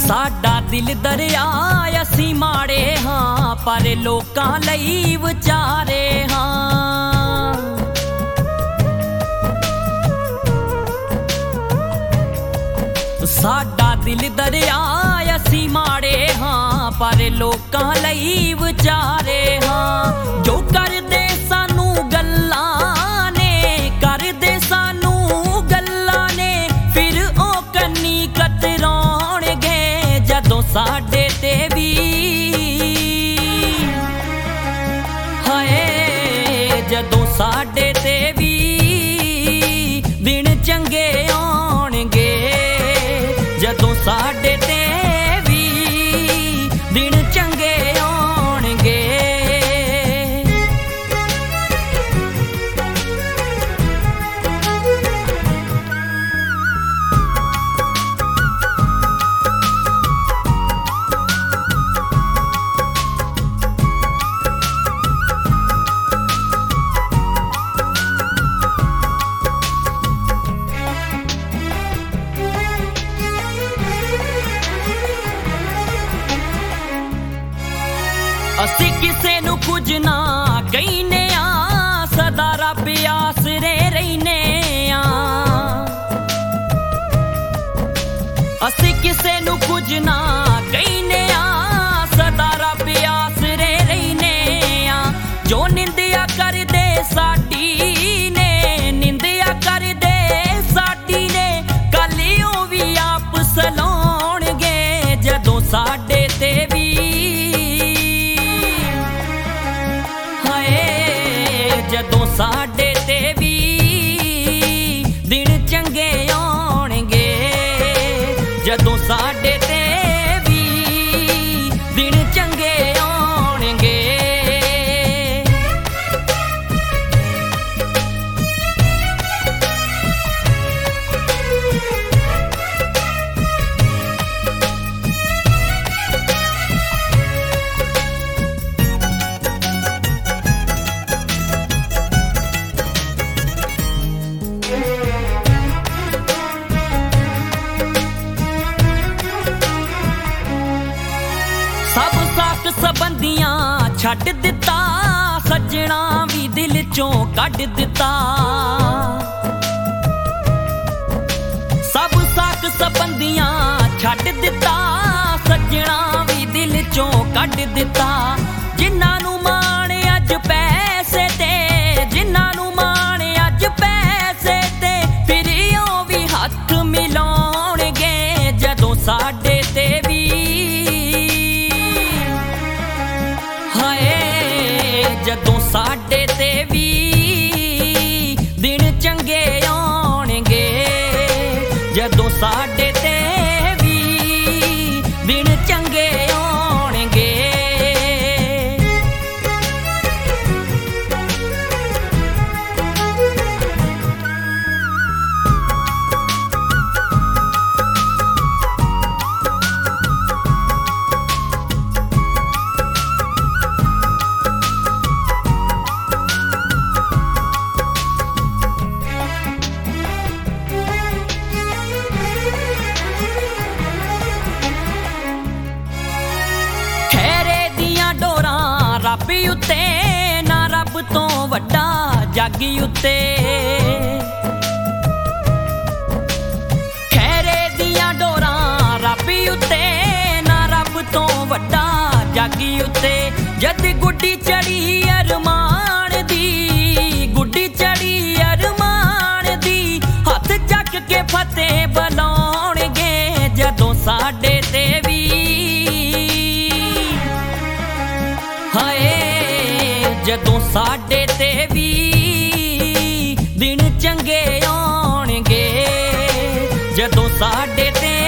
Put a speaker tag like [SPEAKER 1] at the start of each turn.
[SPEAKER 1] साडा दिल दरिया असी माड़े हाँ पर लोकां लई विचारे हाँ। साडा दिल दरिया असी माड़े हाँ पर लोकां लई विचारे हाँ। जो करदे सानू गल्लां ने करदे सानू गल्लां ने फिर ओ कन्नी कतराउणगे जदों साडे ते भी हाय जदों साडे ते भी दिन चंगे आउणगे जदों साडे ते भी दिन चंगे आउणगे। असी किसे नू कुछ ना कहने आ सदा रब आसरे रहने आ। असी किसे नू कुछ ना कहने आ सदा रब आसरे रहने आ। जो निंदिया कर दे साडी ने निंदिया कर दे साडी ने कल ओ भी आप सलाउणगे जदों साडे ते भी जदों साडे ते भी दिन चंगे आउणगे जदों साडे ते भी दिन चंगे आउणगे। सब साक सबंदियां छड्ड दिता सजना भी दिल चों कढ दिता। सब साक सबंदियां छड्ड दिता सजना भी दिल चों कढ दिता। जिन्हां नू माण अज पैसे ते जिन्हां नू माण अज पैसे ते फिर ओ भी हथ मिलाउणगे जदों साडे ते भी जदों साडे ते भी दिन चंगे आउणगे जदों साडे ते भी दिन चंगे आउणगे। रब उत्ते ना रब तो वड्डा जग उत्ते खैरे दियां डोरां रब उत्ते ना रब तो वड्डा जग उत्ते। जद गुड्डी चढ़ी अरमान दी गुड्डी चढ़ी अरमान दी हथ चक के फतेह बुलाउणगे जदों साडे ते भी हाय जदों साडे ते भी दिन चंगे आउणगे जदों साडे ते